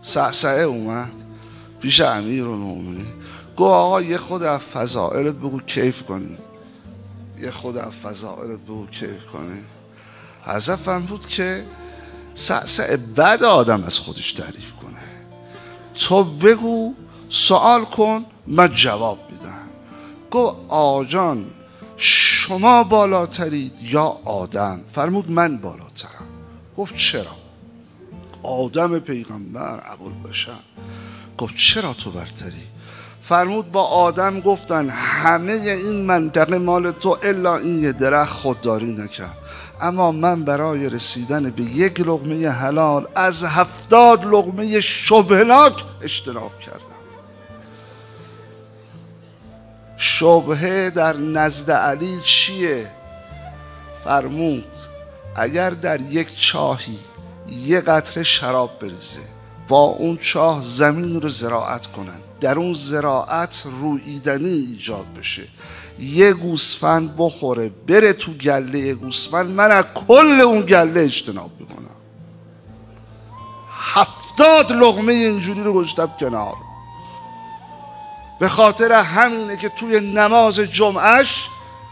سعسعه اومد پیش امیرالمومنین گفت آقا یه خود از فضائلت بگو کیف کنی، یه خود از فضائلت بگو کیف کنی. حضرت فرمود که سعسعه بد آدم از خودش تعریف کنه، تو بگو سوال کن من جواب میدم. گفت آجان شما بالاترید یا آدم؟ فرمود من بالاترم. گفت چرا؟ آدم پیغمبر ابوالبشر. گفت چرا تو برتری؟ فرمود با آدم گفتن همه این منطقه مال تو الا این یه درخت خودداری نکرد، اما من برای رسیدن به یک لقمه حلال از 70 لقمه شبهناک اجتناب کردم. شبهه در نزد علی چیه؟ فرمود اگر در یک چاهی یه قطره شراب بریزه، با اون چاه زمین رو زراعت کنن، در اون زراعت روییدنی ایجاد بشه، یه گوسفند بخوره بره تو گله گوسفند، من از کل اون گله اجتناب میکنم. 70 لقمه اینجوری رو گذاشتم کنار. به خاطر همینه که توی نماز جمعهش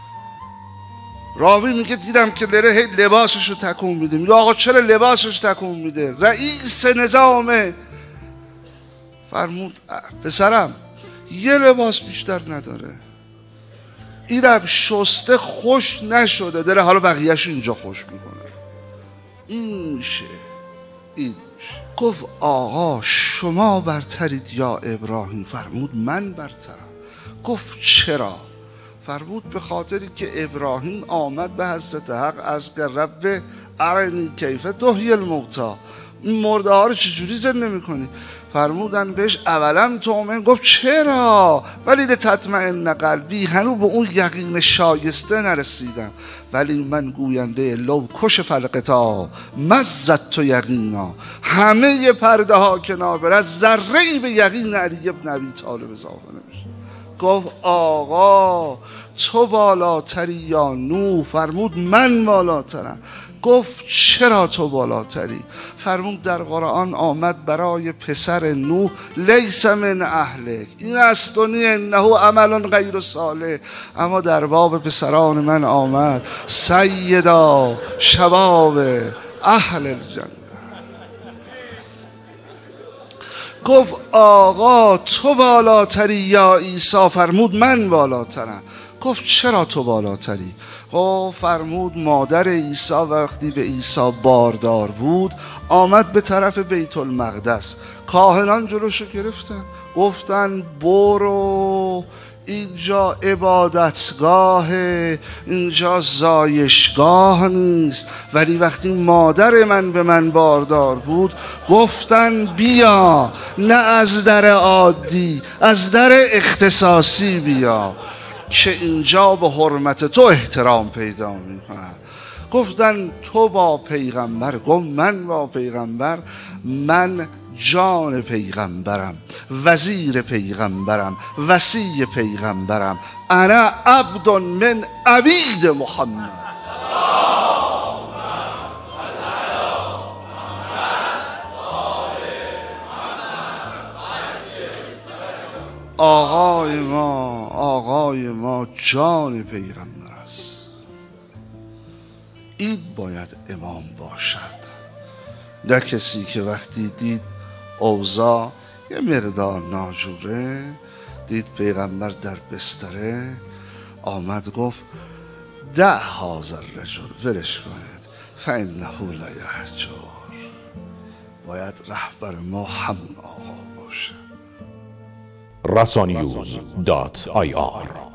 راوی میگه دیدم که داره لباسش رو تکون میده. میگه آقا چرا لباسش تکون میده؟ رئیس نظامه. فرمود پسرم یه لباس بیشتر نداره، اینم شسته خوش نشده، داره حالا بقیهش اینجا خوش میکنه. این میشه، این میشه. گفت آقا شما برترید یا ابراهیم؟ فرمود من برترم. گفت چرا؟ فرمود به خاطری که ابراهیم آمد به حضرت حق از که رب ارنی کیف تحیی الموتی، این مرده ها رو چجوری زنده میکنی؟ فرمودن بهش اولم تؤمن. گفت چرا؟ ولی لتطمئن قلبی، هنوز به اون یقین شایسته نرسیدم، ولی من گوینده لو کشف الغطا مزت یقینا، همه پرده ها کنار بره ذره‌ای به یقین علی ابن ابی طالب اضافه نمیشه. گفت آقا تو بالاتری یا نوح؟ فرمود من بالاترم. گفت چرا تو بالاتری؟ فرمود در قرآن آمد برای پسر نوح لیس من اهلک، این است و نی انه عمل غیر صالح، اما در باب پسران من آمد سیدا شباب اهل الجنه. گفت آقا تو بالاتری یا عیسی؟ فرمود من بالاترم. گفت چرا تو بالاتری؟ فرمود مادر عیسی وقتی به عیسی باردار بود آمد به طرف بیت المقدس، کاهنان جلوشو گرفتن گفتن برو، اینجا عبادتگاه، اینجا زایشگاه نیست. ولی وقتی مادر من به من باردار بود گفتن بیا، نه از در عادی، از در اختصاصی بیا که اینجا به حرمت تو احترام پیدا میکنن. گفتن تو با پیغمبر؟ گفت من با پیغمبر؟ من جان پیغمبرم، وزیر پیغمبرم، وصی پیغمبرم، انا عبد من عبید محمد. آقای ما جان پیغمبر است. این باید امام باشد، نه کسی که وقتی دید اوضاع یه مقدار ناجوره، دید پیغمبر در بستره، آمد گفت دع هذا الرجل، ولش کنید، فانه لا یهجر. باید رهبر ما همون آقا باشه. rasaninews.ir